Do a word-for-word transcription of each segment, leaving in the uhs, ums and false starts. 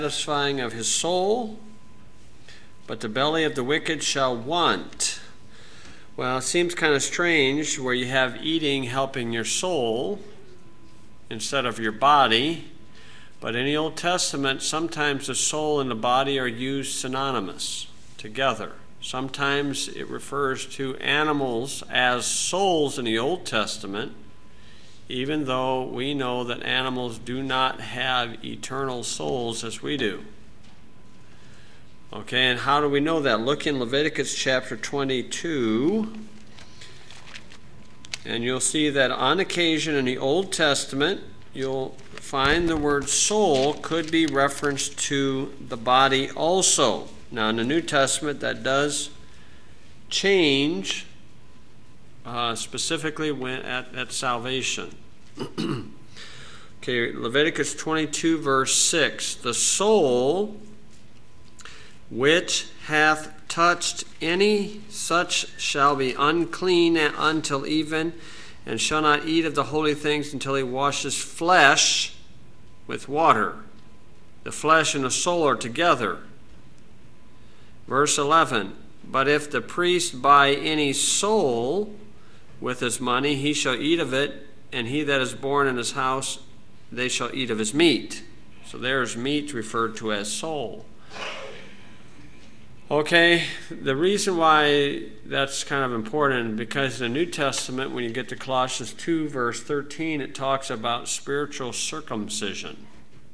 satisfying of his soul, but the belly of the wicked shall want. Well, it seems kind of strange where you have eating helping your soul instead of your body, but in the Old Testament, sometimes the soul and the body are used synonymous together. Sometimes it refers to animals as souls in the Old Testament, even though we know that animals do not have eternal souls as we do. Okay, and how do we know that? Look in Leviticus chapter twenty-two, and you'll see that on occasion in the Old Testament, you'll find the word soul could be referenced to the body also. Now, in the New Testament, that does change, uh, specifically when at, at salvation. Okay, Leviticus twenty-two, verse six. The soul which hath touched any such shall be unclean until even, and shall not eat of the holy things until he washes flesh with water. The flesh and the soul are together. Verse eleven, but if the priest buy any soul with his money, he shall eat of it, and he that is born in his house, they shall eat of his meat. So there's meat referred to as soul. Okay, the reason why that's kind of important, because in the New Testament, when you get to Colossians two, verse thirteen, it talks about spiritual circumcision.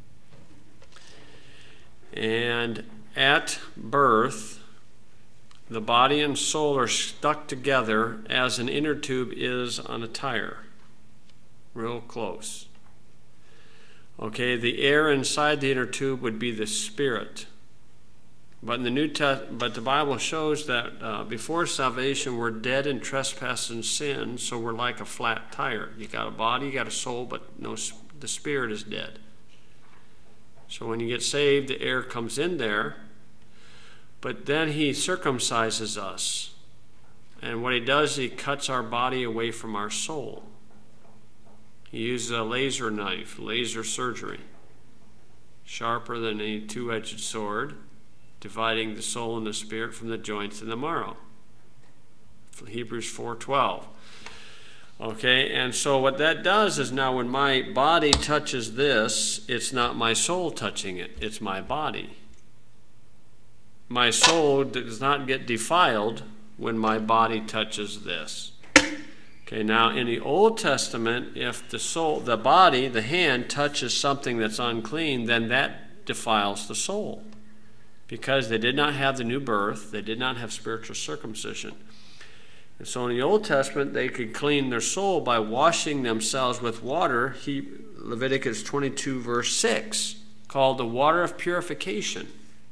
And at birth, the body and soul are stuck together as an inner tube is on a tire. Real close. Okay, the air inside the inner tube would be the spirit. But in the New Testament, but the Bible shows that uh, before salvation, we're dead in trespass and sin, so we're like a flat tire. You got a body, you got a soul, but no, the spirit is dead. So when you get saved, the air comes in there, but then he circumcises us. And what he does, he cuts our body away from our soul. He uses a laser knife, laser surgery, sharper than a two-edged sword, dividing the soul and the spirit from the joints and the marrow. Hebrews four twelve. Okay, and so what that does is now when my body touches this, it's not my soul touching it, it's my body. My soul does not get defiled when my body touches this. Okay, now in the Old Testament, if the soul, the body, the hand touches something that's unclean, then that defiles the soul. Because they did not have the new birth, they did not have spiritual circumcision. And so in the Old Testament, they could clean their soul by washing themselves with water, he, Leviticus twenty-two, verse six, called the water of purification.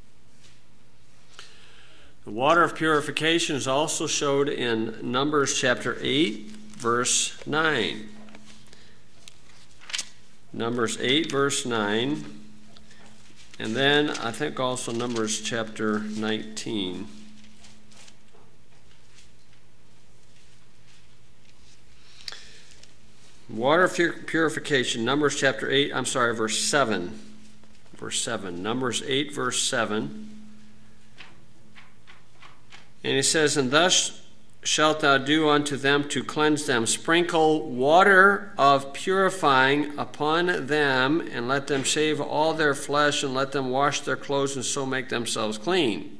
The water of purification is also showed in Numbers chapter eight, verse nine. Numbers eight, verse nine. And then I think also Numbers chapter nineteen. Water of purification, Numbers chapter eight, I'm sorry, verse seven. Verse seven. Numbers eight, verse seven. And it says, and thus shalt thou do unto them to cleanse them. Sprinkle water of purifying upon them, and let them shave all their flesh, and let them wash their clothes, and so make themselves clean.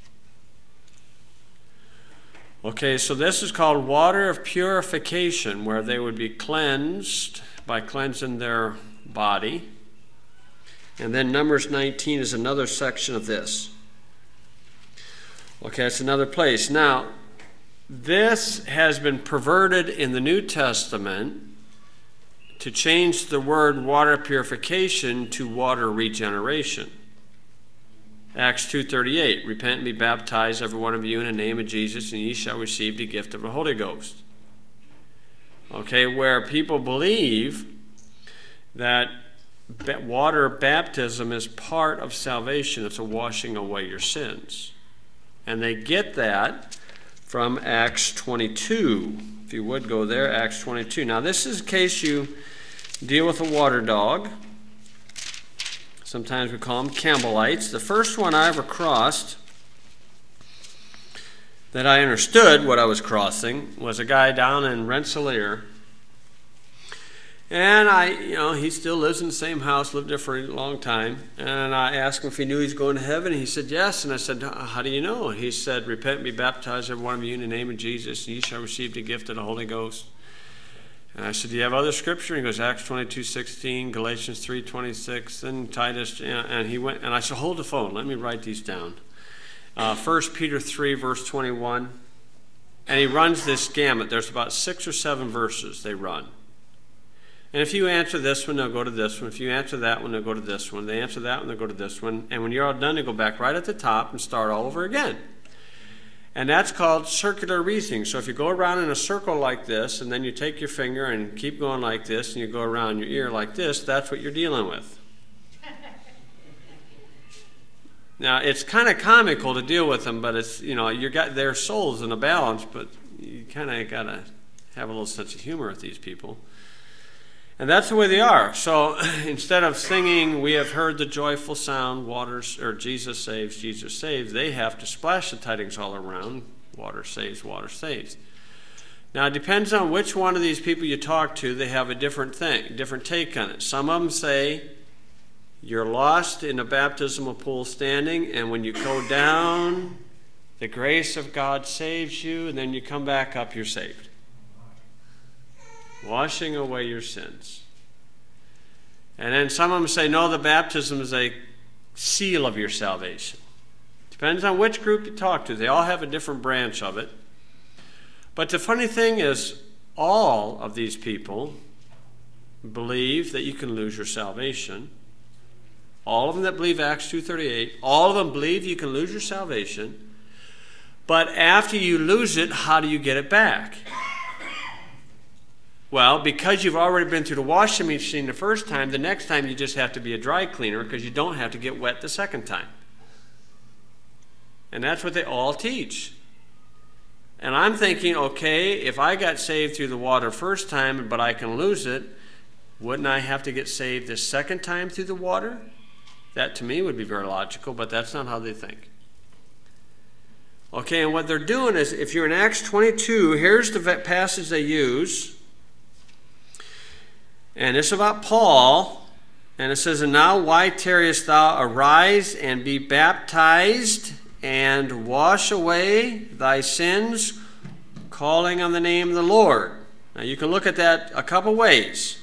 Okay, so this is called water of purification, where they would be cleansed by cleansing their body. And then Numbers nineteen is another section of this. Okay, it's another place. Now, this has been perverted in the New Testament to change the word water purification to water regeneration. Acts two thirty-eight, repent and be baptized, every one of you, in the name of Jesus, and ye shall receive the gift of the Holy Ghost. Okay, where people believe that water baptism is part of salvation. It's a washing away your sins. And they get that from Acts twenty-two. If you would go there, Acts twenty-two. Now this is in case you deal with a water dog. It's Sometimes we call them Campbellites. The first one I ever crossed that I understood what I was crossing was a guy down in Rensselaer. And I, you know, he still lives in the same house, lived there for a long time. And I asked him if he knew he was going to heaven. He said, yes. And I said, how do you know? He said, repent and be baptized, every one of you, in the name of Jesus, and ye shall receive the gift of the Holy Ghost. And I said, do you have other scripture? He goes, Acts twenty-two sixteen, Galatians three twenty-six, and Titus. And he went, and I said, hold the phone. Let me write these down. Uh, First Peter three, verse twenty-one. And he runs this gamut. There's about six or seven verses they run. And if you answer this one, they'll go to this one. If you answer that one, they'll go to this one. They answer that one, they'll go to this one. And when you're all done, they go back right at the top and start all over again. And that's called circular reasoning. So if you go around in a circle like this, and then you take your finger and keep going like this, and you go around your ear like this, that's what you're dealing with. Now, it's kind of comical to deal with them, but it's, you know, you got their souls in a balance, but you kind of got to have a little sense of humor with these people. And that's the way they are. So instead of singing, we have heard the joyful sound, waters, or Jesus saves, Jesus saves, they have to splash the tidings all around. Water saves, water saves. Now, it depends on which one of these people you talk to. They have a different thing, different take on it. Some of them say, you're lost in a baptismal pool standing, and when you go down, the grace of God saves you, and then you come back up, you're saved. Washing away your sins. And then some of them say, no, the baptism is a seal of your salvation. Depends on which group you talk to. They all have a different branch of it. But the funny thing is, all of these people believe that you can lose your salvation. All of them that believe Acts two thirty-eight, all of them believe you can lose your salvation. But after you lose it, how do you get it back? Well, because you've already been through the washing machine the first time, the next time you just have to be a dry cleaner because you don't have to get wet the second time. And that's what they all teach. And I'm thinking, okay, if I got saved through the water first time, but I can lose it, wouldn't I have to get saved the second time through the water? That to me would be very logical, but that's not how they think. Okay, and what they're doing is, if you're in Acts twenty-two, here's the passage they use. And it's about Paul, and it says, and now why tarriest thou? Arise and be baptized, and wash away thy sins, calling on the name of the Lord. Now you can look at that a couple ways.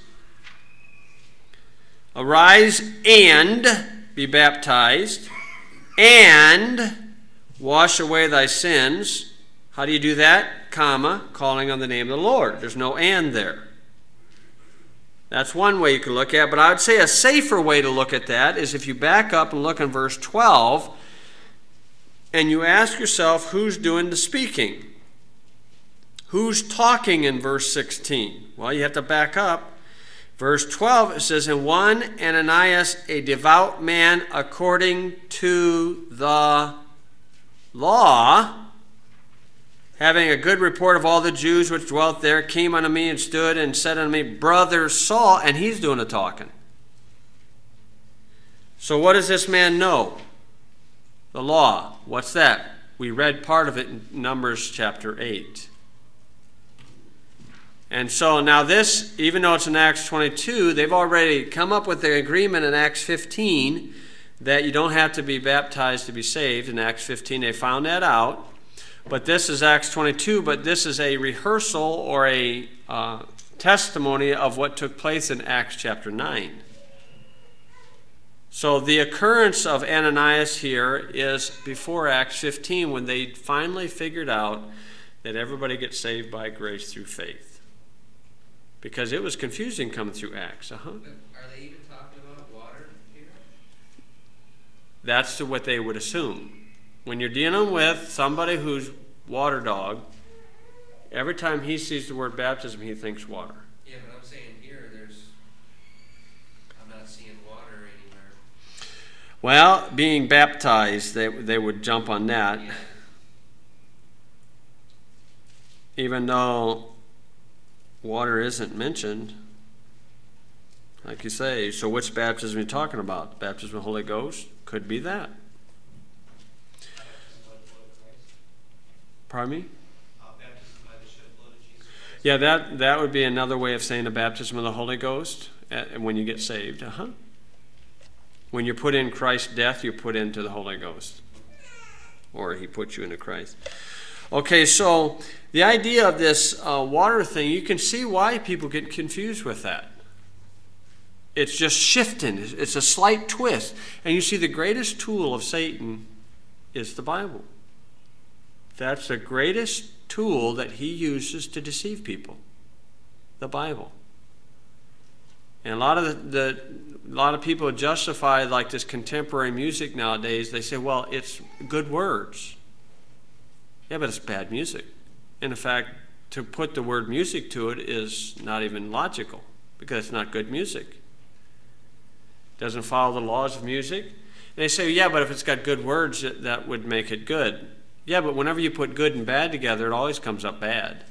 Arise and be baptized, and wash away thy sins. How do you do that? Comma, calling on the name of the Lord. There's no and there. That's one way you can look at it, but I would say a safer way to look at that is if you back up and look in verse twelve and you ask yourself who's doing the speaking. Who's talking in verse sixteen? Well, you have to back up. Verse twelve, it says, and one Ananias, a devout man according to the law, having a good report of all the Jews which dwelt there, came unto me and stood and said unto me, brother Saul, and he's doing the talking. So what does this man know? The law. What's that? We read part of it in Numbers chapter eight. And so now this, even though it's in Acts twenty-two, they've already come up with the agreement in Acts fifteen that you don't have to be baptized to be saved. In Acts fifteen, they found that out. But this is Acts twenty-two, but this is a rehearsal or a uh, testimony of what took place in Acts chapter nine. So the occurrence of Ananias here is before Acts fifteen, when they finally figured out that everybody gets saved by grace through faith. Because it was confusing coming through Acts. Uh-huh. But are they even talking about water here? That's what they would assume. When you're dealing with somebody who's water dog, every time he sees the word baptism, he thinks water. Yeah, but I'm saying here, there's, I'm not seeing water anywhere. Well, being baptized, they they would jump on that. Yeah. Even though water isn't mentioned. Like you say, so which baptism are you talking about? Baptism of the Holy Ghost? Could be that. Pardon me? Uh, baptism by the shed blood of Jesus Christ. Yeah, that, that would be another way of saying the baptism of the Holy Ghost uh, when you get saved. Uh-huh. When you put in Christ's death, you put into the Holy Ghost. Or he puts you into Christ. Okay, so the idea of this uh, water thing, you can see why people get confused with that. It's just shifting. It's a slight twist. And you see the greatest tool of Satan is the Bible. That's the greatest tool that he uses to deceive people. The Bible. And a lot of the, the a lot of people justify like this contemporary music nowadays. They say, well, it's good words. Yeah, but it's bad music. And in fact, to put the word music to it is not even logical because it's not good music. It doesn't follow the laws of music. And they say, yeah, but if it's got good words, that would make it good. Yeah, but whenever you put good and bad together, it always comes up bad.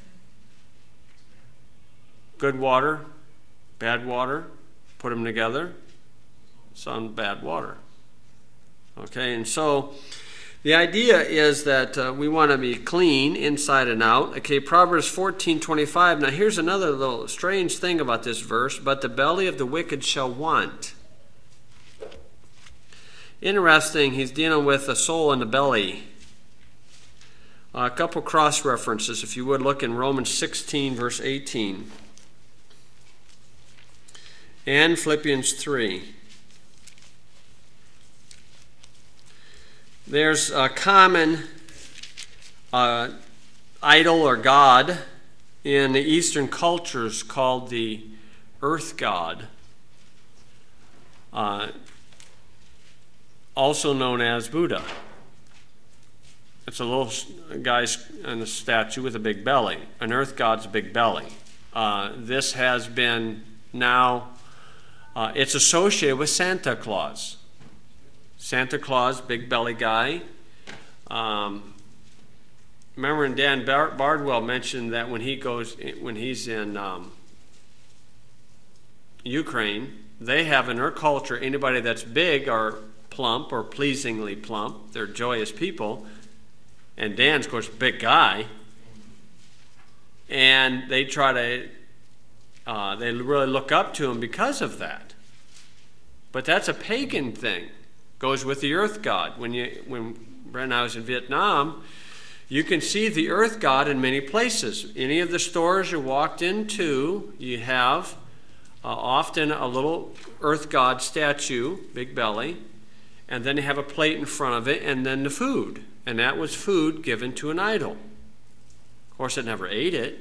Good water, bad water, put them together, sound bad water. Okay, and so the idea is that uh, we want to be clean inside and out. Okay, Proverbs fourteen twenty-five. Now here's another little strange thing about this verse. But the belly of the wicked shall want. Interesting, he's dealing with the soul in the belly. Uh, a couple cross references, if you would look in Romans sixteen, verse eighteen. And Philippians three. There's a common uh, idol or god in the Eastern cultures called the earth god, uh, also known as Buddha. It's a little guy in a statue with a big belly. An earth god's a big belly. Uh, this has been now, uh, it's associated with Santa Claus. Santa Claus, big belly guy. Um, remember, when Dan Bardwell mentioned that when he goes, when he's in um, Ukraine, they have in their culture anybody that's big or plump or pleasingly plump. They're joyous people. And Dan's, of course, a big guy. And they try to, uh, they really look up to him because of that. But that's a pagan thing. Goes with the earth god. When you, when Brent and I was in Vietnam, you can see the earth god in many places. Any of the stores you walked into, you have uh, often a little earth god statue, big belly, and then you have a plate in front of it, and then the food. And that was food given to an idol. Of course, it never ate it.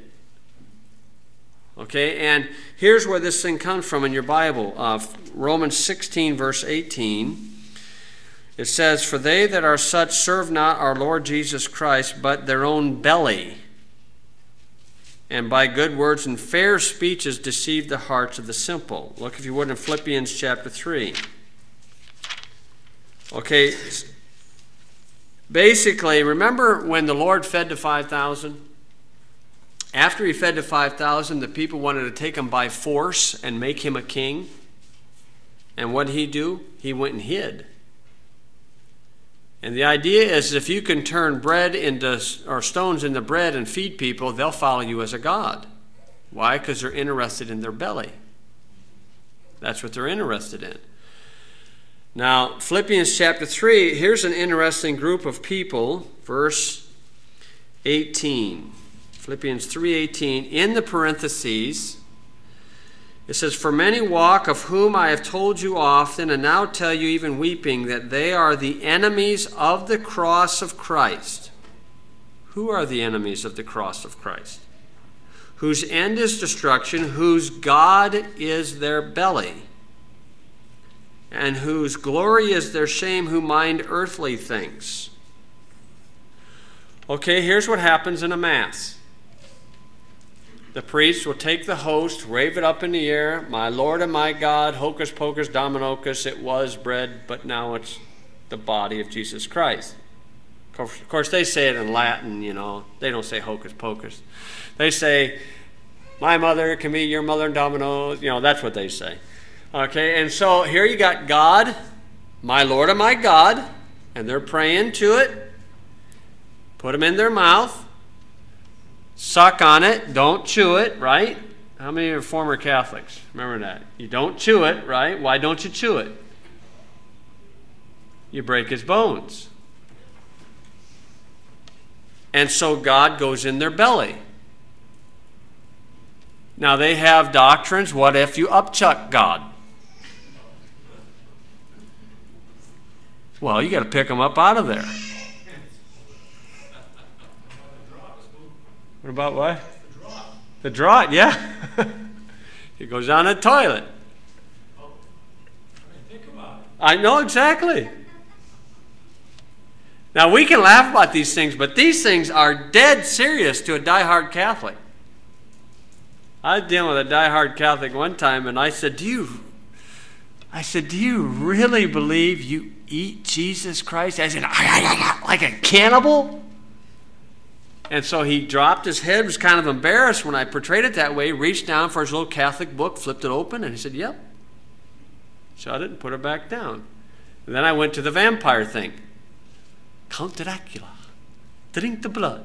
Okay, and here's where this thing comes from in your Bible. Uh, Romans sixteen, verse eighteen. It says, for they that are such serve not our Lord Jesus Christ, but their own belly, and by good words and fair speeches deceive the hearts of the simple. Look, if you would, in Philippians chapter three. Okay, basically, remember when the Lord fed the five thousand? After he fed the five thousand, the people wanted to take him by force and make him a king. And what did he do? He went and hid. And the idea is if you can turn bread into, or stones into bread and feed people, they'll follow you as a god. Why? Because they're interested in their belly. That's what they're interested in. Now, Philippians chapter three, here's an interesting group of people. Verse eighteen. Philippians three eighteen. In the parentheses, it says, for many walk, of whom I have told you often, and now tell you even weeping, that they are the enemies of the cross of Christ. Who are the enemies of the cross of Christ? Whose end is destruction, whose God is their belly, and whose glory is their shame, who mind earthly things. Okay, here's what happens in a mass. The priest will take the host, wave it up in the air, my Lord and my God, hocus pocus dominocus, it was bread, but now it's the body of Jesus Christ. Of course, they say it in Latin, you know. They don't say hocus pocus. They say, my mother can be your mother and domino, you know, that's what they say. Okay, and so here you got God, my Lord and my God, and they're praying to it. Put them in their mouth. Suck on it. Don't chew it, right? How many are former Catholics? Remember that. You don't chew it, right? Why don't you chew it? You break his bones. And so God goes in their belly. Now they have doctrines. What if you upchuck God? Well, you got to pick them up out of there. What about what? The draught. The draught, yeah. It goes down the toilet. Oh, I think about it. I know exactly. Now, we can laugh about these things, but these things are dead serious to a diehard Catholic. I was dealing with a diehard Catholic one time, and I said, do you, I said, do you really believe you eat Jesus Christ? I said, like a cannibal? And so he dropped his head, was kind of embarrassed when I portrayed it that way, reached down for his little Catholic book, flipped it open, and he said, yep. Shut it and put it back down. And then I went to the vampire thing. Count Dracula, drink the blood.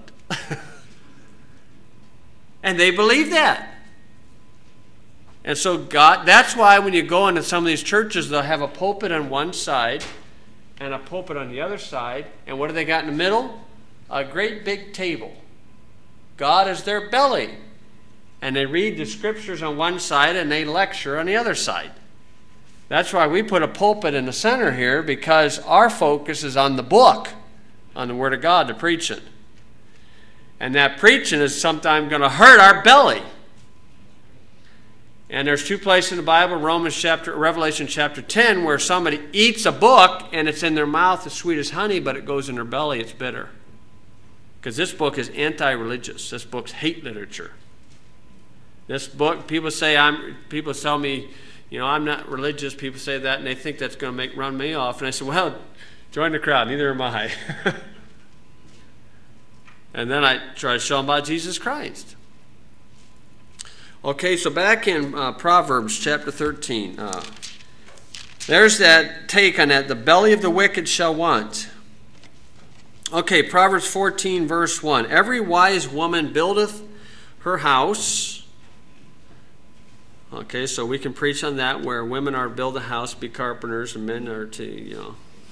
And they believe that. And so God, that's why when you go into some of these churches, they'll have a pulpit on one side and a pulpit on the other side. And what do they got in the middle? A great big table. God is their belly. And they read the scriptures on one side and they lecture on the other side. That's why we put a pulpit in the center here, because our focus is on the book, on the Word of God, the preaching. And that preaching is sometimes going to hurt our belly. And there's two places in the Bible, Romans chapter, Revelation chapter ten, where somebody eats a book and it's in their mouth as sweet as honey, but it goes in their belly, it's bitter. Because this book is anti-religious. This book's hate literature. This book, people say I'm. People tell me, you know, I'm not religious. People say that, and they think that's going to make run me off. And I said, well, join the crowd. Neither am I. And then I try to show them about Jesus Christ. Okay, so back in uh, Proverbs chapter thirteen, uh, there's that take on that. The belly of the wicked shall want. Okay, Proverbs fourteen, verse one. Every wise woman buildeth her house. Okay, so we can preach on that, where women are to build a house, be carpenters, and men are to, you know,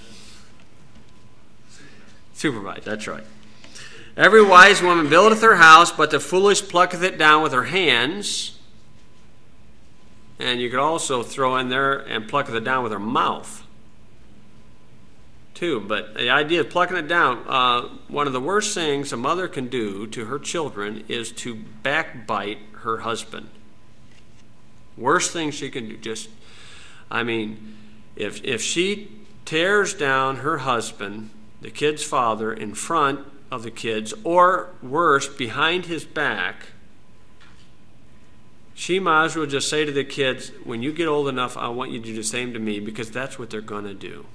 supervise. That's right. Every wise woman buildeth her house, but the foolish plucketh it down with her hands. And you could also throw in there and plucketh it down with her mouth, too. But the idea of plucking it down, uh, one of the worst things a mother can do to her children is to backbite her husband. Worst thing she can do. Just, I mean, if if she tears down her husband, the kid's father, in front of the kids, or worse, behind his back, she might as well just say to the kids, when you get old enough, I want you to do the same to me, because that's what they're going to do.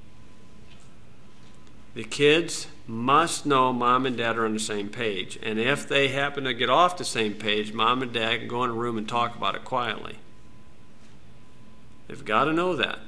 The kids must know mom and dad are on the same page. And if they happen to get off the same page, mom and dad can go in a room and talk about it quietly. They've got to know that.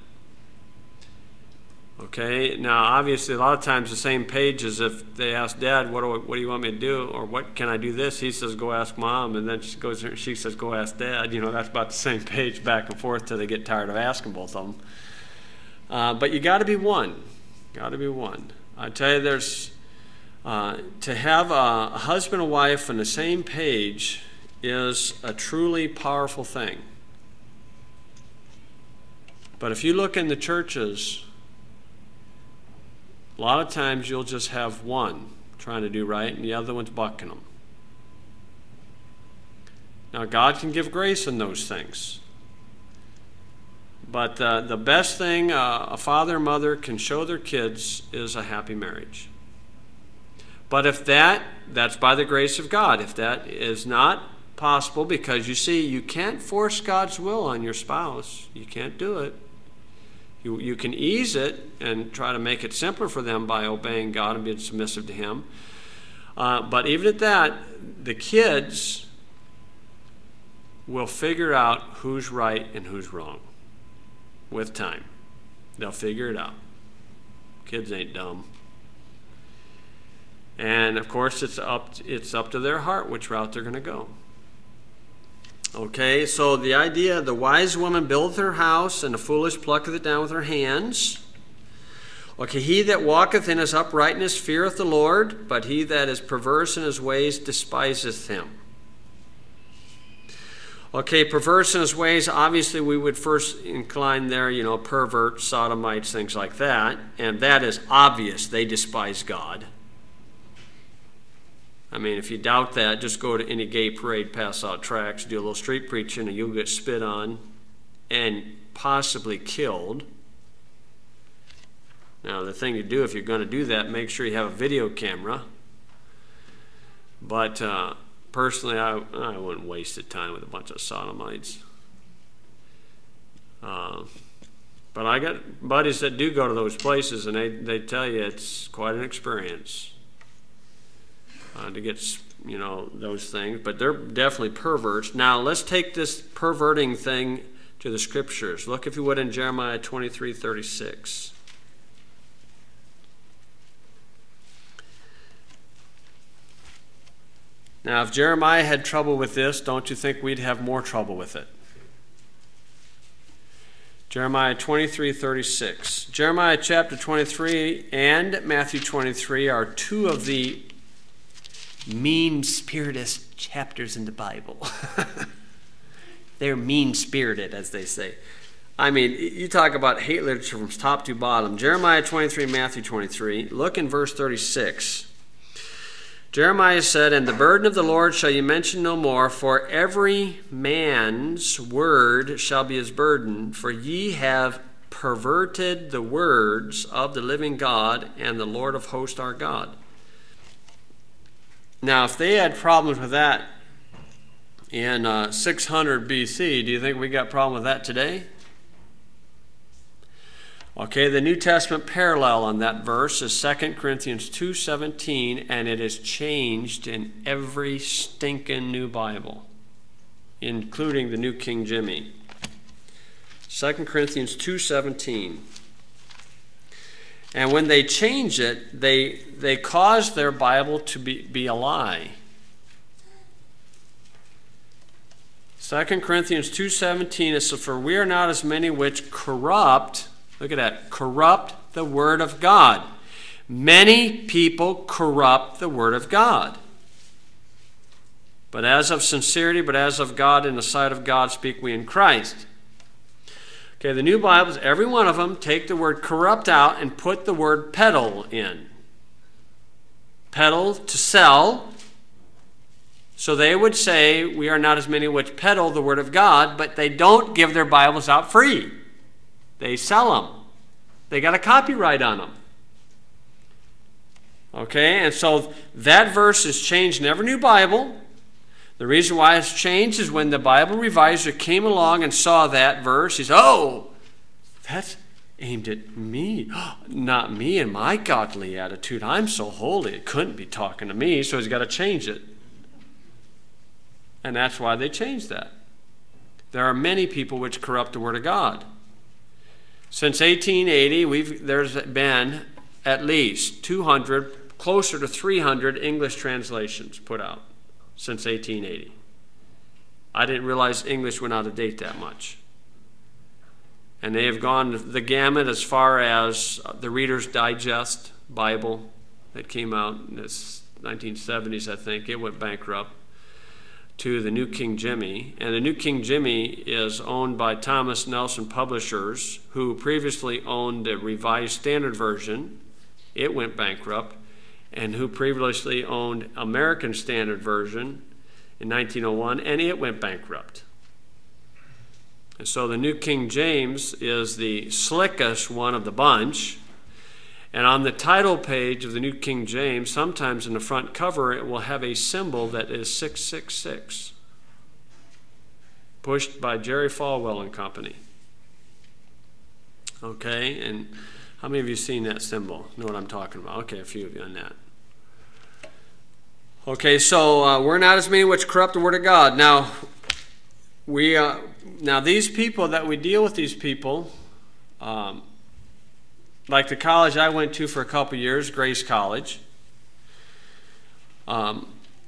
Okay, now obviously a lot of times the same page is if they ask dad, what do, I, what do you want me to do? Or what can I do this? He says, go ask mom. And then she goes, she says, go ask dad. You know, that's about the same page back and forth till they get tired of asking both of them. Uh, but you got to be one. Got to be one. I tell you, there's, uh, to have a, a husband and wife on the same page is a truly powerful thing. But if you look in the churches, a lot of times you'll just have one trying to do right and the other one's bucking them. Now, God can give grace in those things. But uh, the best thing uh, a father and mother can show their kids is a happy marriage. But if that, that's by the grace of God. If that is not possible, because you see, you can't force God's will on your spouse. You can't do it. You, you can ease it and try to make it simpler for them by obeying God and being submissive to Him. Uh, but even at that, the kids will figure out who's right and who's wrong. with time. They'll figure it out. Kids ain't dumb. And of course, it's up, it's up to their heart which route they're going to go. Okay, so the idea, the wise woman buildeth her house, and the foolish plucketh it down with her hands. Okay, he that walketh in his uprightness feareth the Lord, but he that is perverse in his ways despiseth him. Okay, perverse in his ways, obviously we would first incline there, you know, perverts, sodomites, things like that. And that is obvious. They despise God. I mean, if you doubt that, just go to any gay parade, pass out tracts, do a little street preaching, and you'll get spit on and possibly killed. Now, the thing to do if you're going to do that, make sure you have a video camera. But uh, personally, I, I wouldn't waste the time with a bunch of sodomites. Uh, but I got buddies that do go to those places, and they, they tell you it's quite an experience. Uh, to get, you know, those things. But they're definitely perverts. Now, let's take this perverting thing to the Scriptures. Look, if you would, in Jeremiah twenty-three thirty-six. Now, if Jeremiah had trouble with this, don't you think we'd have more trouble with it? Jeremiah twenty-three thirty-six. Jeremiah chapter twenty-three and Matthew twenty-three are two of the mean-spirited chapters in the Bible. They're mean-spirited, as they say. I mean, you talk about hate literature from top to bottom. Jeremiah twenty-three, Matthew twenty-three. Look in verse thirty-six. Jeremiah said, "And the burden of the Lord shall you mention no more, for every man's word shall be his burden, for ye have perverted the words of the living God, and the Lord of hosts our God." Now, if they had problems with that in uh, six hundred B C, do you think we got a problem with that today? Okay, the New Testament parallel on that verse is Second Corinthians two seventeen, and it is changed in every stinking new Bible, including the New King Jimmy. Second Corinthians two seventeen. And when they change it, they, they cause their Bible to be, be a lie. Second Corinthians two seventeen, it says, "For we are not as many which corrupt," look at that, corrupt the word of God. Many people corrupt the word of God. "But as of sincerity, but as of God, in the sight of God speak we in Christ." Okay, the new Bibles, every one of them, take the word corrupt out and put the word peddle in. Peddle, to sell. So they would say, we are not as many which peddle the word of God, but they don't give their Bibles out free. They sell them. They got a copyright on them. Okay, and so that verse is changed in every new Bible. The reason why it's changed is when the Bible reviser came along and saw that verse, he said, "Oh, that's aimed at me. Not me and my godly attitude. I'm so holy. It couldn't be talking to me," so he's got to change it. And that's why they changed that. There are many people which corrupt the Word of God. Since eighteen eighty, we've, there's been at least two hundred, closer to three hundred English translations put out. Since eighteen eighty. I didn't realize English went out of date that much. And they have gone the gamut as far as the Reader's Digest Bible that came out in the nineteen seventies, I think. It went bankrupt. To the New King Jimmy. And the New King Jimmy is owned by Thomas Nelson Publishers, who previously owned the Revised Standard Version. It went bankrupt. And who previously owned American Standard Version in nineteen oh one, and it went bankrupt. And so the New King James is the slickest one of the bunch. And on the title page of the New King James, sometimes in the front cover, it will have a symbol that is six six six, pushed by Jerry Falwell and Company. Okay, and how many of you seen that symbol? Know what I'm talking about? Okay, a few of you on that. Okay, so uh, we're not as many which corrupt the word of God. Now, we uh, now these people that we deal with, these people, Um, like the college I went to for a couple years, Grace College, um,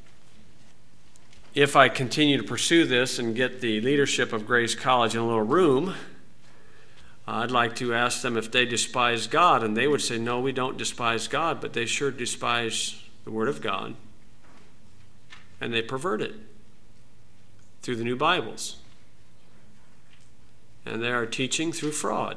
if I continue to pursue this and get the leadership of Grace College in a little room, I'd like to ask them if they despise God, and they would say, no, we don't despise God, but they sure despise the Word of God, and they pervert it through the new Bibles. And they are teaching through fraud.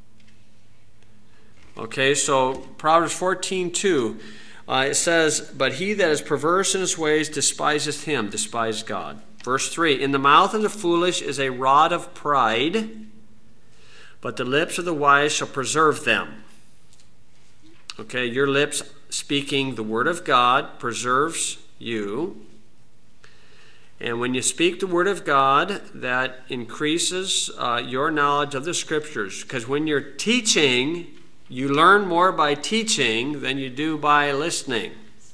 Okay, so Proverbs fourteen two, uh, it says, but he that is perverse in his ways despiseth him, despise God. Verse three, in the mouth of the foolish is a rod of pride, but the lips of the wise shall preserve them. Okay, your lips speaking the word of God preserves you. And when you speak the word of God, that increases uh, your knowledge of the scriptures. Because when you're teaching, you learn more by teaching than you do by listening.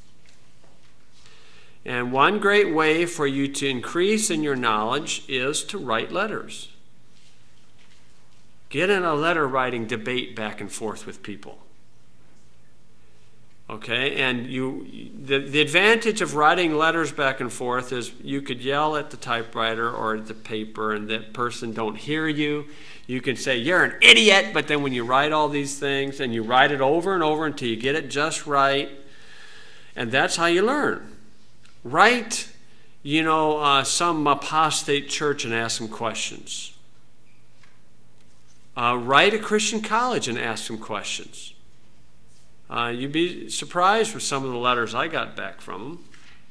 And one great way for you to increase in your knowledge is to write letters. Get in a letter writing debate back and forth with people. Okay, and you the, the advantage of writing letters back and forth is you could yell at the typewriter or at the paper and that person don't hear you. You can say, you're an idiot, but then when you write all these things and you write it over and over until you get it just right, and that's how you learn. Write, you know, uh, some apostate church and ask them questions. Uh, write a Christian college and ask them questions. Uh, you'd be surprised with some of the letters I got back from them.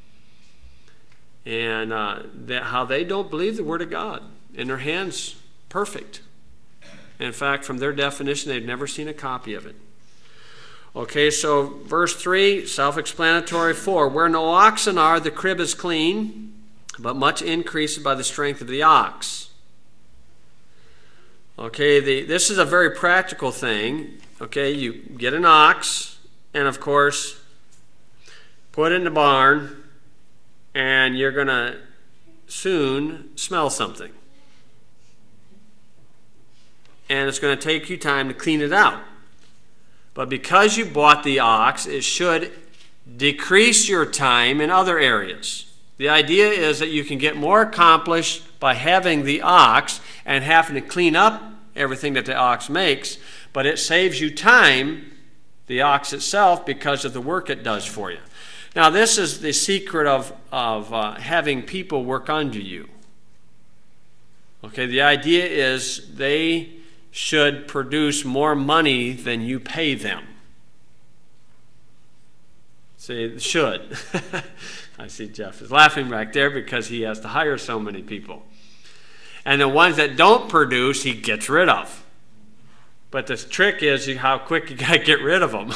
And uh, that, how they don't believe the Word of God. In their hands, perfect. In fact, from their definition, they've never seen a copy of it. Okay, so verse three, self-explanatory. four, where no oxen are, the crib is clean, but much increased by the strength of the ox. Okay, the, this is a very practical thing. Okay, you get an ox, and of course, put it in the barn, and you're going to soon smell something. And it's going to take you time to clean it out. But because you bought the ox, it should decrease your time in other areas. The idea is that you can get more accomplished by having the ox and having to clean up everything that the ox makes, but it saves you time, the ox itself, because of the work it does for you. Now, this is the secret of, of uh, having people work under you. Okay, the idea is they should produce more money than you pay them. See, should. I see Jeff is laughing back there because he has to hire so many people. And the ones that don't produce, he gets rid of. But the trick is how quick you got to get rid of them.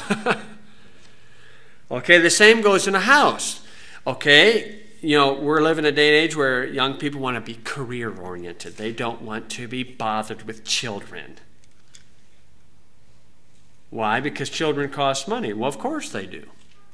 Okay, the same goes in a house. Okay, you know, we're living in a day and age where young people want to be career-oriented. They don't want to be bothered with children. Why? Because children cost money. Well, of course they do.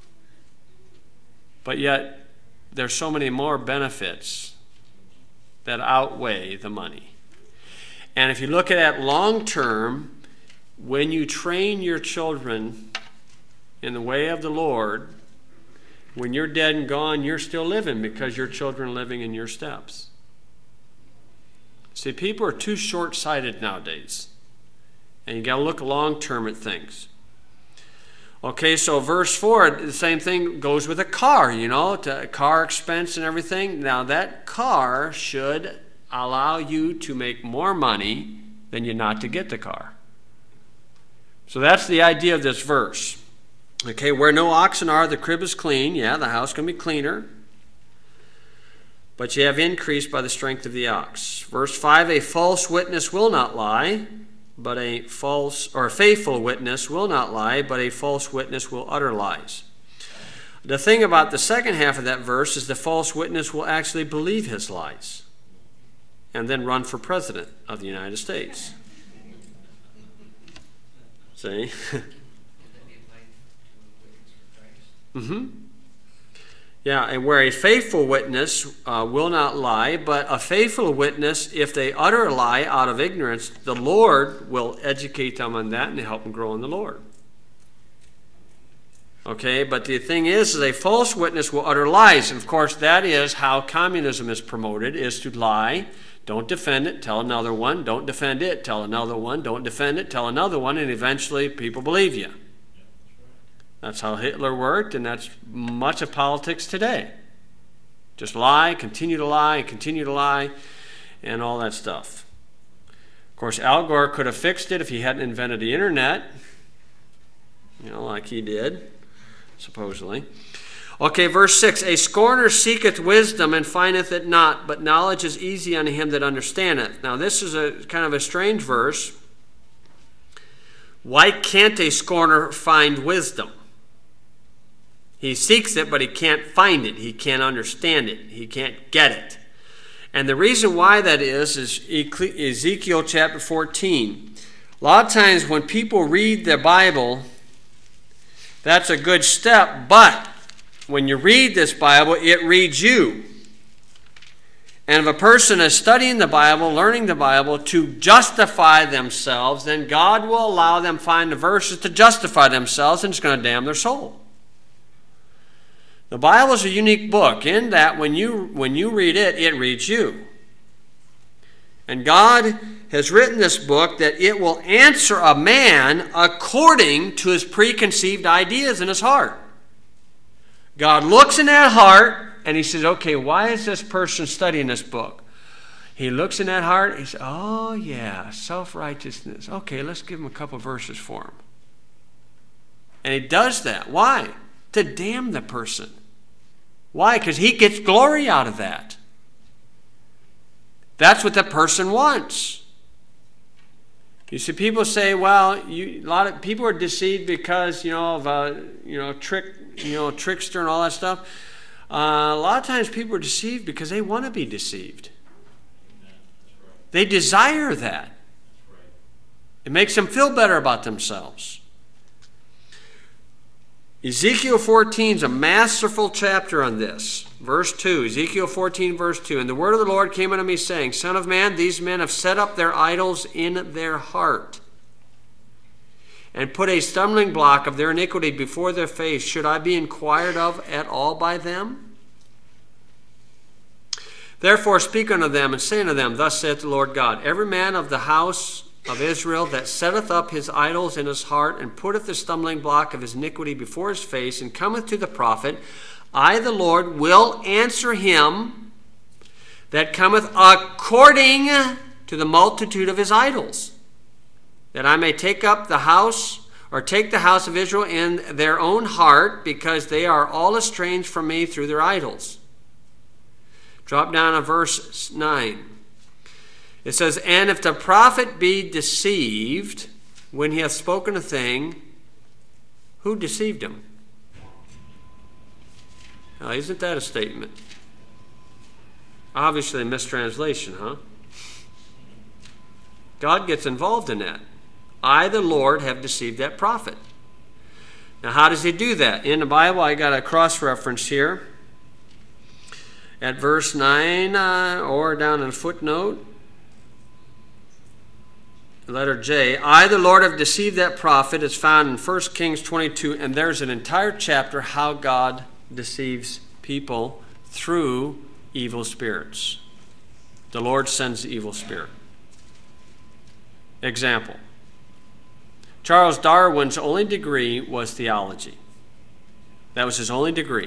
But yet, there's so many more benefits that outweigh the money. And if you look at it long term, when you train your children in the way of the Lord, when you're dead and gone, you're still living because your children are living in your steps. See, people are too short-sighted nowadays. And you got to look long term at things. Okay, so verse four, the same thing goes with a car, you know, to car expense and everything. Now, that car should allow you to make more money than you not to get the car. So that's the idea of this verse. Okay, where no oxen are, the crib is clean. Yeah, the house can be cleaner. But you have increased by the strength of the ox. Verse five, a false witness will not lie, but a false, or a faithful witness will not lie, but a false witness will utter lies. The thing about the second half of that verse is the false witness will actually believe his lies and then run for president of the United States. See? Would that be applied to a witness for Christ? Mm-hmm. Yeah, and where a faithful witness uh, will not lie, but a faithful witness, if they utter a lie out of ignorance, the Lord will educate them on that and help them grow in the Lord. Okay, but the thing is, is a false witness will utter lies. And of course, that is how communism is promoted, is to lie. Don't defend it, tell another one. Don't defend it, tell another one. Don't defend it, tell another one. And eventually people believe you. That's how Hitler worked, and that's much of politics today. Just lie, continue to lie, continue to lie, and all that stuff. Of course, Al Gore could have fixed it if he hadn't invented the internet, you know, like he did, supposedly. Okay, verse six, a scorner seeketh wisdom and findeth it not, but knowledge is easy unto him that understandeth. Now, this is a kind of a strange verse. Why can't a scorner find wisdom? He seeks it, but he can't find it. He can't understand it. He can't get it. And the reason why that is, is Ezekiel chapter fourteen. A lot of times when people read the Bible, that's a good step, but when you read this Bible, it reads you. And if a person is studying the Bible, learning the Bible to justify themselves, then God will allow them find the verses to justify themselves, and it's going to damn their soul. The Bible is a unique book in that when you when you read it, it reads you. And God has written this book that it will answer a man according to his preconceived ideas in his heart. God looks in that heart and he says, okay, why is this person studying this book? He looks in that heart and he says, oh yeah, self-righteousness. Okay, let's give him a couple verses for him. And he does that. Why? To damn the person. Why? Because he gets glory out of that. That's what the person wants. You see, people say, well, you, a lot of people are deceived because, you know, of a, you know, trick, you know, trickster and all that stuff. Uh, a lot of times people are deceived because they want to be deceived. They desire that. It makes them feel better about themselves. Ezekiel fourteen is a masterful chapter on this. Verse two, Ezekiel fourteen, verse two. And the word of the Lord came unto me, saying, Son of man, these men have set up their idols in their heart, and put a stumbling block of their iniquity before their face. Should I be inquired of at all by them? Therefore speak unto them, and say unto them, Thus saith the Lord God, Every man of the house of Israel that setteth up his idols in his heart, and putteth the stumbling block of his iniquity before his face, and cometh to the prophet, I, the Lord, will answer him that cometh according to the multitude of his idols, that I may take up the house, or take the house of Israel in their own heart, because they are all estranged from me through their idols. Drop down to verse nine. It says, And if the prophet be deceived when he hath spoken a thing, who deceived him? Now, isn't that a statement? Obviously a mistranslation, huh? God gets involved in that. I, the Lord, have deceived that prophet. Now, how does he do that? In the Bible, I got a cross-reference here at verse nine, uh, or down in a footnote. Letter J, I, the Lord, have deceived that prophet. It's found in First Kings twenty-two, and there's an entire chapter how God deceives people through evil spirits. The Lord sends the evil spirit. Example. Charles Darwin's only degree was theology. That was his only degree.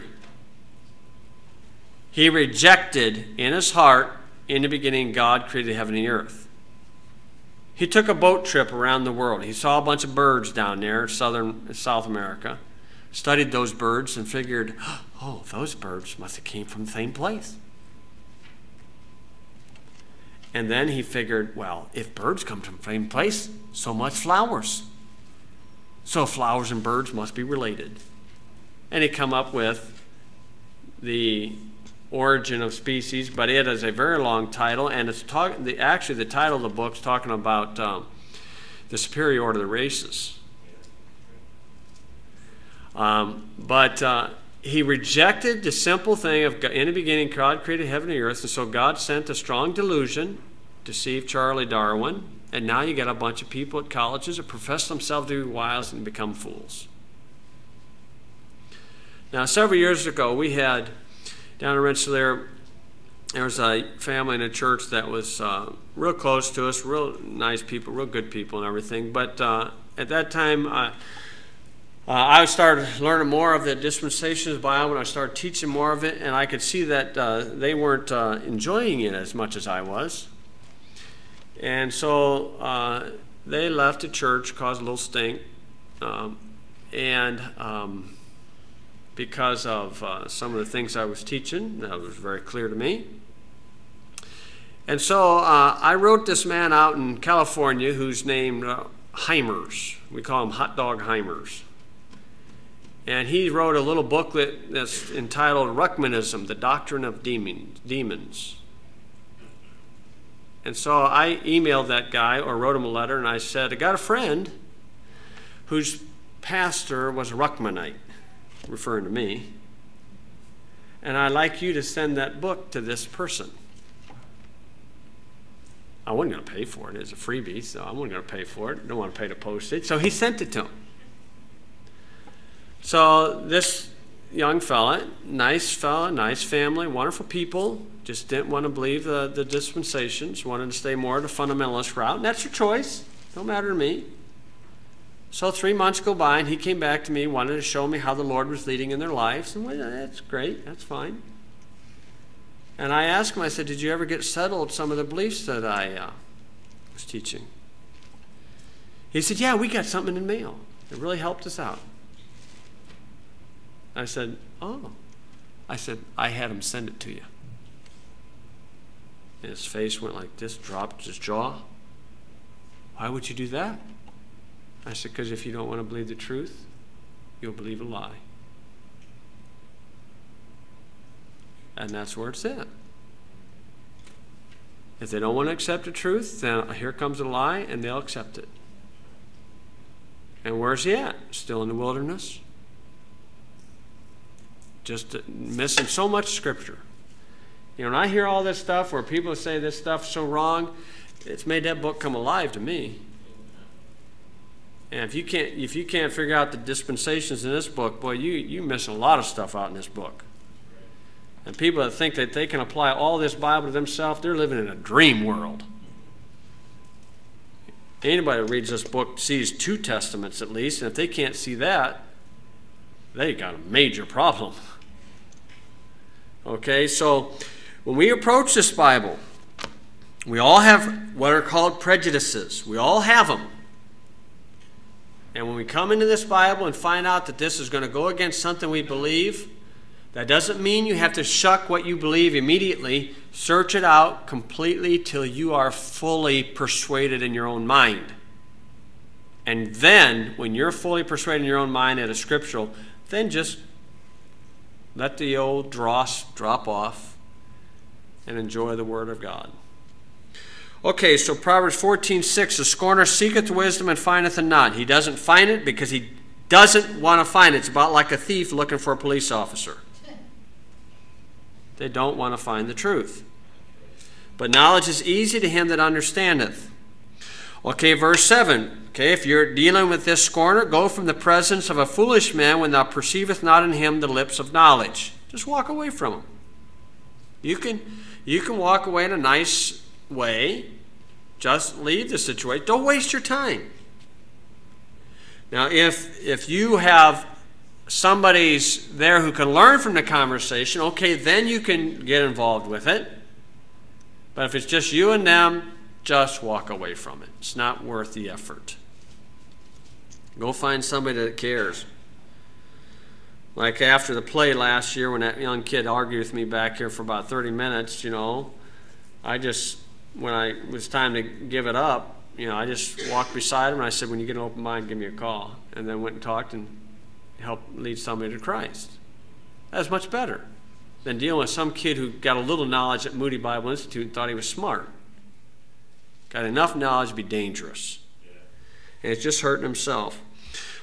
He rejected in his heart, in the beginning, God created heaven and earth. He took a boat trip around the world. He saw a bunch of birds down there in southern South America, studied those birds and figured, oh, those birds must have came from the same place. And then he figured, well, if birds come from the same place, so must flowers. So flowers and birds must be related. And he come up with the Origin of Species, but it is a very long title, and it's talk, the, actually the title of the book is talking about um, the superiority of the races. Um, but uh, he rejected the simple thing of, in the beginning, God created heaven and earth, and so God sent a strong delusion, deceived Charlie Darwin, and now you got a bunch of people at colleges that profess themselves to be wise and become fools. Now, several years ago, we had, down in Rensselaer, there was a family in a church that was uh, real close to us, real nice people, real good people and everything. But uh, at that time, uh, uh, I started learning more of the dispensations of the Bible, and I started teaching more of it, and I could see that uh, they weren't uh, enjoying it as much as I was. And so uh, they left the church, caused a little stink, um, and um, because of uh, some of the things I was teaching, that was very clear to me. And so uh, I wrote this man out in California who's named uh, Heimers. We call him Hot Dog Heimers. And he wrote a little booklet that's entitled Ruckmanism, the Doctrine of Demons. And so I emailed that guy, or wrote him a letter, and I said, I got a friend whose pastor was a Ruckmanite, referring to me, and I'd like you to send that book to this person. I wasn't going to pay for it. It was a freebie, so I wasn't going to pay for it. I don't want to pay the postage. So he sent it to him. So this young fella, nice fella, nice family, wonderful people, just didn't want to believe the, the dispensations, wanted to stay more the fundamentalist route, and that's your choice. Don't matter to me. So three months go by, and he came back to me, wanted to show me how the Lord was leading in their lives. And well, that's great, that's fine. And I asked him, I said, did you ever get settled some of the beliefs that I uh, was teaching? He said, yeah, we got something in the mail. It really helped us out. I said, oh. I said, I had him send it to you. And his face went like this, dropped his jaw. Why would you do that? I said, because if you don't want to believe the truth, you'll believe a lie. And that's where it's at. If they don't want to accept the truth, then here comes a lie, and they'll accept it. And where's he at? Still in the wilderness? Just missing so much scripture. You know, when I hear all this stuff where people say this stuff's so wrong, it's made that book come alive to me. And if you can't, if you can't figure out the dispensations in this book, boy, you you miss a lot of stuff out in this book. And people that think that they can apply all this Bible to themselves, they're living in a dream world. Anybody that reads this book sees two testaments at least, and if they can't see that, they got a major problem. Okay, so when we approach this Bible, we all have what are called prejudices. We all have them. And when we come into this Bible and find out that this is going to go against something we believe, that doesn't mean you have to shuck what you believe immediately. Search it out completely till you are fully persuaded in your own mind. And then, when you're fully persuaded in your own mind at a scriptural, then just let the old dross drop off and enjoy the Word of God. Okay, so Proverbs fourteen six, the scorner seeketh wisdom and findeth it not. He doesn't find it because he doesn't want to find it. It's about like a thief looking for a police officer. They don't want to find the truth. But knowledge is easy to him that understandeth. Okay, verse seven. Okay, if you're dealing with this scorner, go from the presence of a foolish man when thou perceiveth not in him the lips of knowledge. Just walk away from him. You can, you can walk away in a nice way. Just leave the situation. Don't waste your time. Now, if if you have somebody's there who can learn from the conversation, okay, then you can get involved with it. But if it's just you and them, just walk away from it. It's not worth the effort. Go find somebody that cares. Like after the play last year when that young kid argued with me back here for about thirty minutes, you know, I just, when I it was time to give it up, you know, I just walked beside him and I said, when you get an open mind, give me a call. And then went and talked and helped lead somebody to Christ. That's much better than dealing with some kid who got a little knowledge at Moody Bible Institute and thought he was smart. Got enough knowledge to be dangerous. And it's just hurting himself.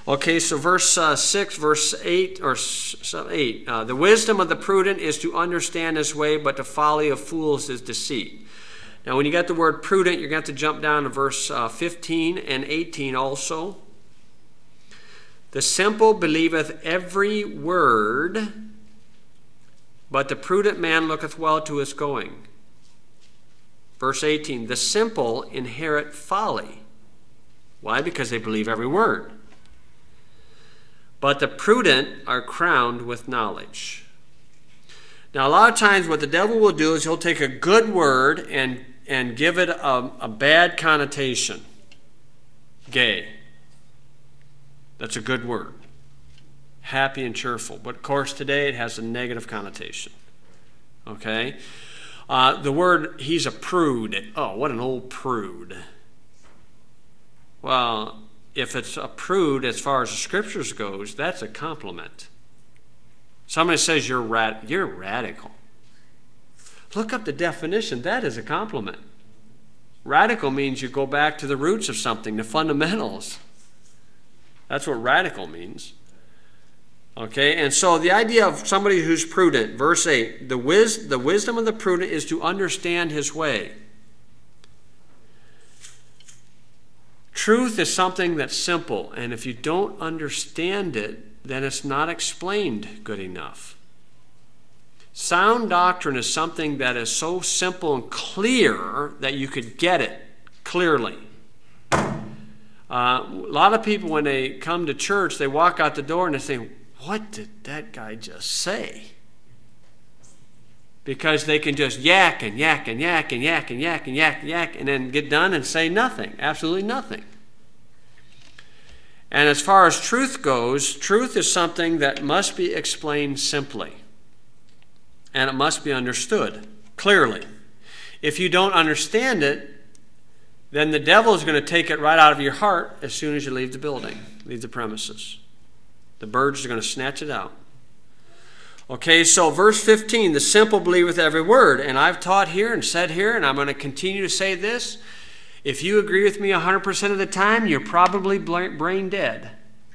Okay, so verse uh, six, verse eight, or s- eight. Uh, the wisdom of the prudent is to understand his way, but the folly of fools is deceit. Now, when you got the word prudent, you're going to have to jump down to verse uh, fifteen and eighteen also. The simple believeth every word, but the prudent man looketh well to his going. Verse eighteen, the simple inherit folly. Why? Because they believe every word. But the prudent are crowned with knowledge. Now, a lot of times what the devil will do is he'll take a good word and, and give it a, a bad connotation. Gay. That's a good word. Happy and cheerful. But of course today it has a negative connotation. Okay? Uh, the word, he's a prude. Oh, what an old prude. Well, if it's a prude as far as the scriptures goes, that's a compliment. Somebody says you're rad- you're radical. Look up the definition. That is a compliment. Radical means you go back to the roots of something, the fundamentals. That's what radical means. Okay, and so the idea of somebody who's prudent, verse eight, the, wis- the wisdom of the prudent is to understand his way. Truth is something that's simple, and if you don't understand it, then it's not explained good enough. Sound doctrine is something that is so simple and clear that you could get it clearly. Uh, a lot of people, when they come to church, they walk out the door and they say, what did that guy just say? Because they can just yak and yak and yak and yak and yak and yak and yak and then get done and say nothing, absolutely nothing. And as far as truth goes, truth is something that must be explained simply. And it must be understood clearly. If you don't understand it, then the devil is going to take it right out of your heart as soon as you leave the building, leave the premises. The birds are going to snatch it out. Okay, so verse fifteen, the simple believeth every word. And I've taught here and said here, and I'm going to continue to say this. If you agree with me one hundred percent of the time, you're probably brain dead.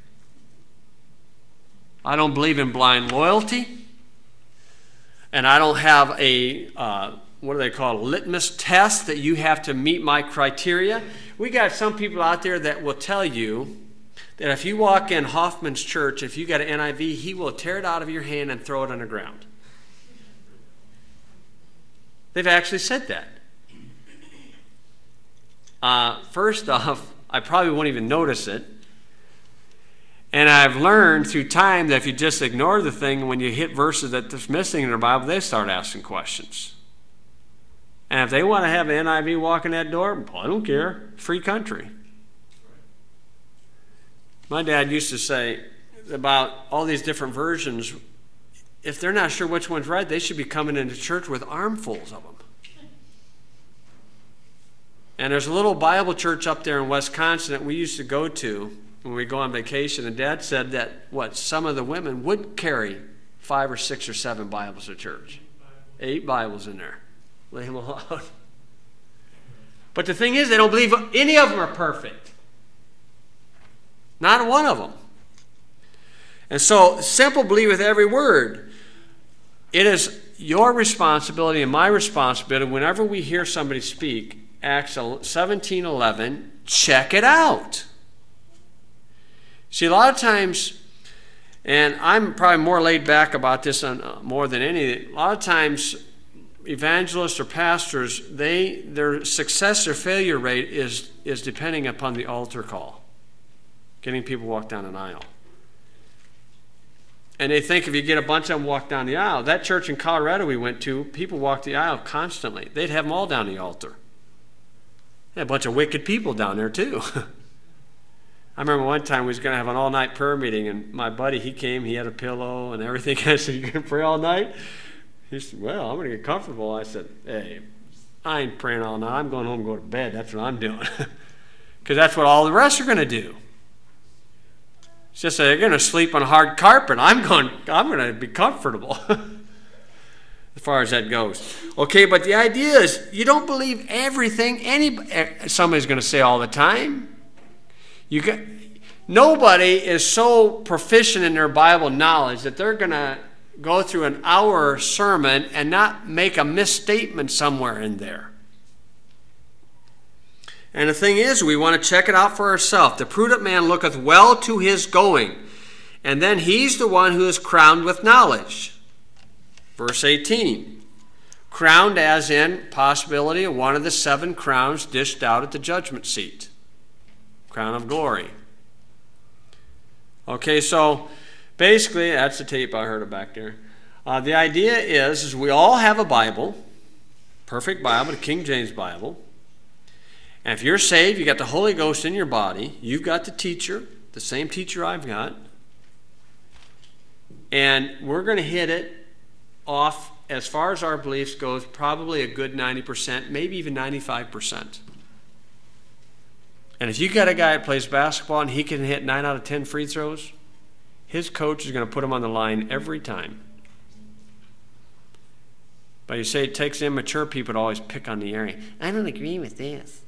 I don't believe in blind loyalty. And I don't have a, uh, what do they call, a litmus test that you have to meet my criteria. We got some people out there that will tell you that if you walk in Hoffman's church, if you got an N I V, he will tear it out of your hand and throw it on the ground. They've actually said that. Uh, first off, I probably won't even notice it. And I've learned through time that if you just ignore the thing, when you hit verses that's missing in the Bible, they start asking questions. And if they want to have an N I V walk in that door, well, I don't care. Free country. My dad used to say about all these different versions, if they're not sure which one's right, they should be coming into church with armfuls of them. And there's a little Bible church up there in Wisconsin that we used to go to when we go on vacation. And Dad said that, what, some of the women would carry five or six or seven Bibles to church. Eight Bibles in there. Lay them all out. But the thing is, they don't believe any of them are perfect. Not one of them. And so, simple believeth every word. It is your responsibility and my responsibility whenever we hear somebody speak, Acts seventeen eleven, check it out. See, a lot of times, and I'm probably more laid back about this on, uh, more than any, a lot of times evangelists or pastors, they their success or failure rate is, is depending upon the altar call. Getting people walk down an aisle. And they think if you get a bunch of them walk down the aisle, that church in Colorado we went to, people walked the aisle constantly. They'd have them all down the altar. They had a bunch of wicked people down there too. I remember one time we was going to have an all-night prayer meeting, and my buddy, he came, he had a pillow and everything. I said, you going to pray all night? He said, well, I'm going to get comfortable. I said, hey, I ain't praying all night. I'm going home and go to bed. That's what I'm doing. Because that's what all the rest are going to do. It's just that they're going to sleep on hard carpet. I'm going, I'm going to be comfortable as far as that goes. Okay, but the idea is you don't believe everything anybody, somebody's going to say all the time. You got, nobody is so proficient in their Bible knowledge that they're going to go through an hour sermon and not make a misstatement somewhere in there. And the thing is, we want to check it out for ourselves. The prudent man looketh well to his going, and then he's the one who is crowned with knowledge. Verse eighteen. Crowned as in possibility of one of the seven crowns dished out at the judgment seat. Crown of glory. Okay, so basically, that's the tape I heard back there. Uh, the idea is, is we all have a Bible, perfect Bible, the King James Bible. And if you're saved, you got the Holy Ghost in your body. You've got the teacher, the same teacher I've got. And we're going to hit it off, as far as our beliefs goes, probably a good ninety percent, maybe even ninety-five percent. And if you got a guy that plays basketball and he can hit nine out of ten free throws, his coach is going to put him on the line every time. But you say it takes immature people to always pick on the area. I don't agree with this.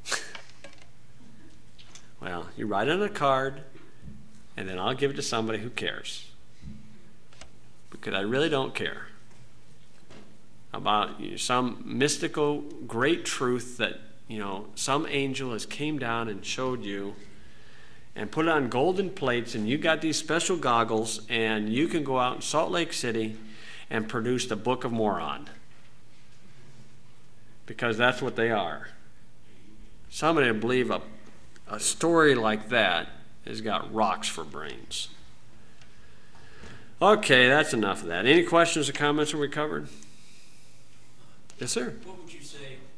Well, you write it on a card, and then I'll give it to somebody who cares. Because I really don't care about you know, some mystical great truth that, you know, some angel has came down and showed you and put it on golden plates, and you got these special goggles, and you can go out in Salt Lake City and produce the Book of Moron. Because that's what they are. Somebody to believe a, a story like that has got rocks for brains. Okay, that's enough of that. Any questions or comments that we covered? Yes, sir. What would you say